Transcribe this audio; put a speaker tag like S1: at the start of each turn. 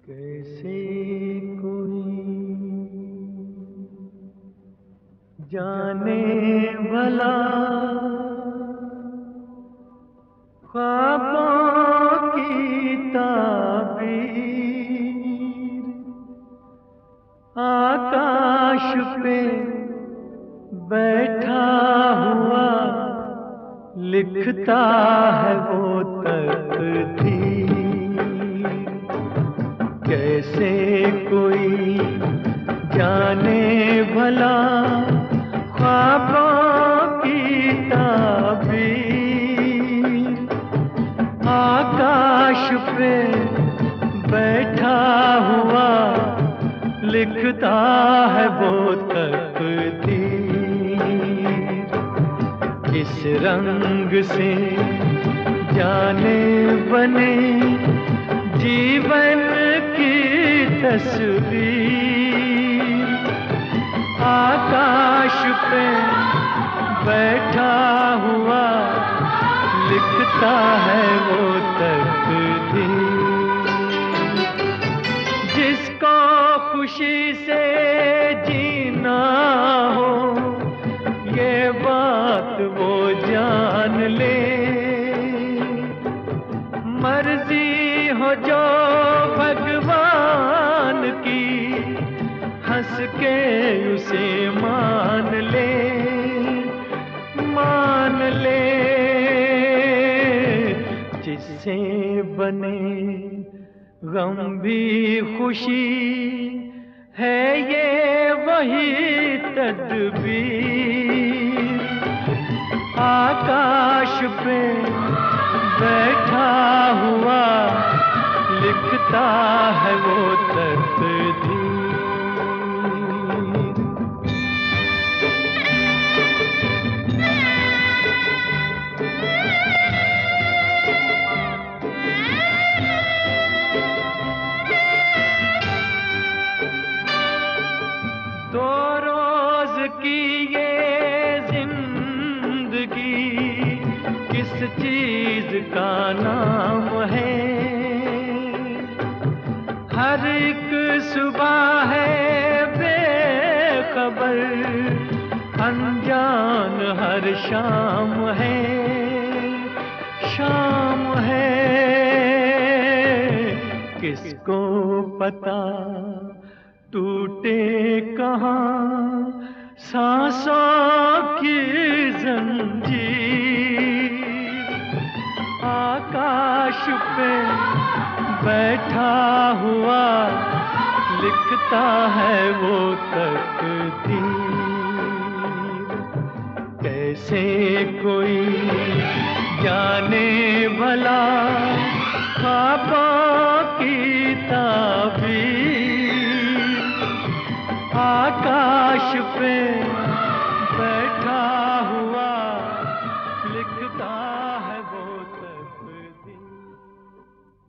S1: कैसे कोई जाने भला ख्वाबों की ताबीर आकाश पे बैठा हुआ लिखता है वो तकदीर। कैसे कोई जाने भला ख्वाबों की ताबीर आकाश पे बैठा हुआ लिखता है वो तकदीर। इस रंग से जाने बने जीवन की तस्वीर आकाश पे बैठा हुआ लिखता है वो तकदीर। जिसको खुशी से जीना हो ये बात वो जान ले, मर्जी हो जो भगवान की हंस के उसे मान ले, मान ले। जिससे बने गम भी खुशी है ये वही तदबीर आकाश पे बैठा हुआ लिखता है वो तकदीर। दो रोज की ये जिंदगी किस चीज का नाम है, हर एक सुबह है बेखबर अनजान हर शाम है, शाम है। किसको पता टूटे कहाँ सांसों की जंजीर आकाश पे बैठा हुआ लिखता है वो तकदीर। कैसे कोई जाने भला ख्वाबों की ताबीर आकाश पे